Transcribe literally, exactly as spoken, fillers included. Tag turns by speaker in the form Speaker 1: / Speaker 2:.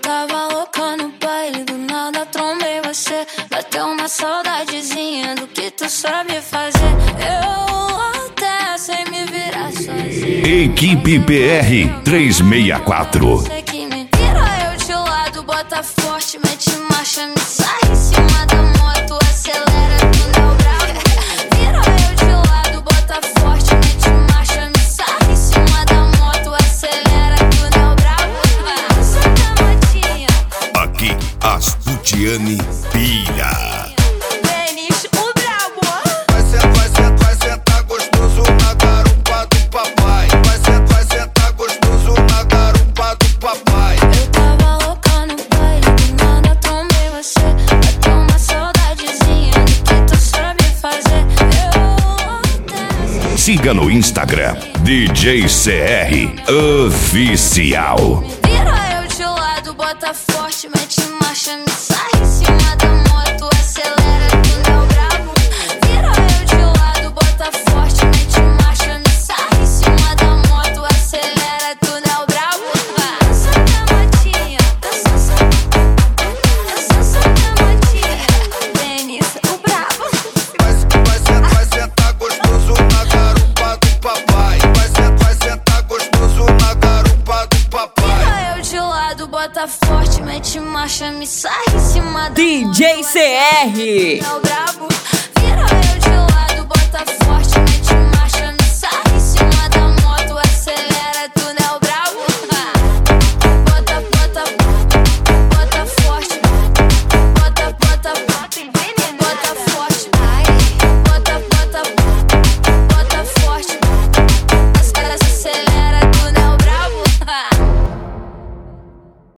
Speaker 1: tava louca no baile, do nada trombei você. Bateu uma saudadezinha do que tu sabe fazer. Eu até sei me virar sozinha.
Speaker 2: Equipe P R trezentos e sessenta e quatro.
Speaker 1: Você que me vira eu de lado, bota forte, mete marcha, me sai em cima da moto, acelera, tu não bravo. Vira eu de lado, bota forte, mete marcha, me sai em cima da moto, acelera, tu não bravo. Santa Matinha.
Speaker 2: Aqui, Astutiane pira.
Speaker 1: Denis, o brabo.
Speaker 3: Vai sentar, vai sentar, vai sentar gostoso na garupa do papai. Vai sentar, vai sentar gostoso na garupa do papai.
Speaker 1: Eu tava louca no baile, do nada trombei você. Bateu uma saudadezinha do que tu sabe fazer. Eu até...
Speaker 2: Siga no Instagram, D J C R Oficial.
Speaker 1: Vira eu de lado, bota forte, mete marcha, me sai em cima da moto, acelera, tu não brabo. Vira eu de lado, bota forte, mete marcha, me sai em cima da moto, acelera, tu não brabo. Santa Matinha, eu sou Santa, eu sou Santa Matinha. Denis, o brabo.
Speaker 3: Vai, vai sentar, vai sentar gostoso na garupa do papai. Vai sentar, vai sentar gostoso na garupa do papai.
Speaker 1: Vira eu de lado, bota forte, mete marcha, me sai em cima da
Speaker 4: D J C R.
Speaker 1: moto, é o brabo. Vira eu de lado, bota forte.